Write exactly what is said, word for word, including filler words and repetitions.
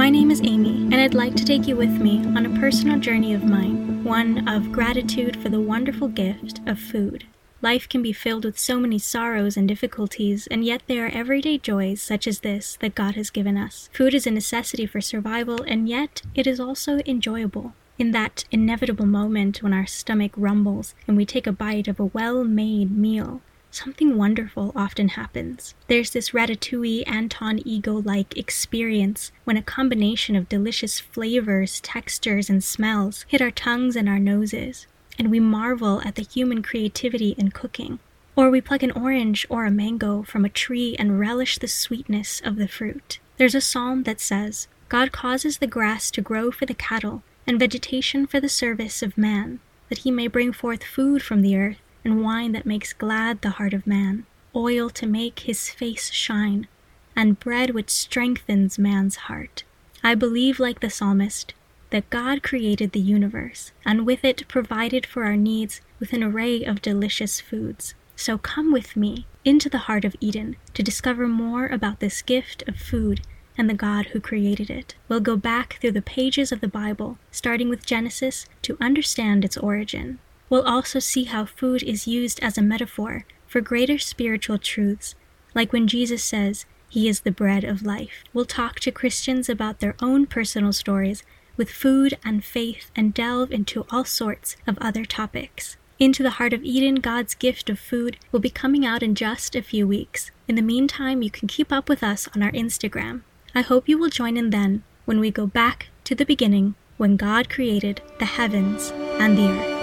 My name is Amy, and I'd like to take you with me on a personal journey of mine, one of gratitude for the wonderful gift of food. Life can be filled with so many sorrows and difficulties, and yet there are everyday joys such as this that God has given us. Food is a necessity for survival, and yet it is also enjoyable. In that inevitable moment when our stomach rumbles and we take a bite of a well-made meal, something wonderful often happens. There's this Ratatouille Anton Ego-like experience when a combination of delicious flavors, textures, and smells hit our tongues and our noses, and we marvel at the human creativity in cooking. Or we pluck an orange or a mango from a tree and relish the sweetness of the fruit. There's a psalm that says, "God causes the grass to grow for the cattle, and vegetation for the service of man, that he may bring forth food from the earth, and wine that makes glad the heart of man, oil to make his face shine, and bread which strengthens man's heart." I believe, like the psalmist, that God created the universe, and with it provided for our needs with an array of delicious foods. So come with me into the heart of Eden to discover more about this gift of food and the God who created it. We'll go back through the pages of the Bible, starting with Genesis, to understand its origin. We'll also see how food is used as a metaphor for greater spiritual truths, like when Jesus says he is the bread of life. We'll talk to Christians about their own personal stories with food and faith, and delve into all sorts of other topics. Into the Heart of Eden, God's gift of food, will be coming out in just a few weeks. In the meantime, you can keep up with us on our Instagram. I hope you will join in then when we go back to the beginning, when God created the heavens and the earth.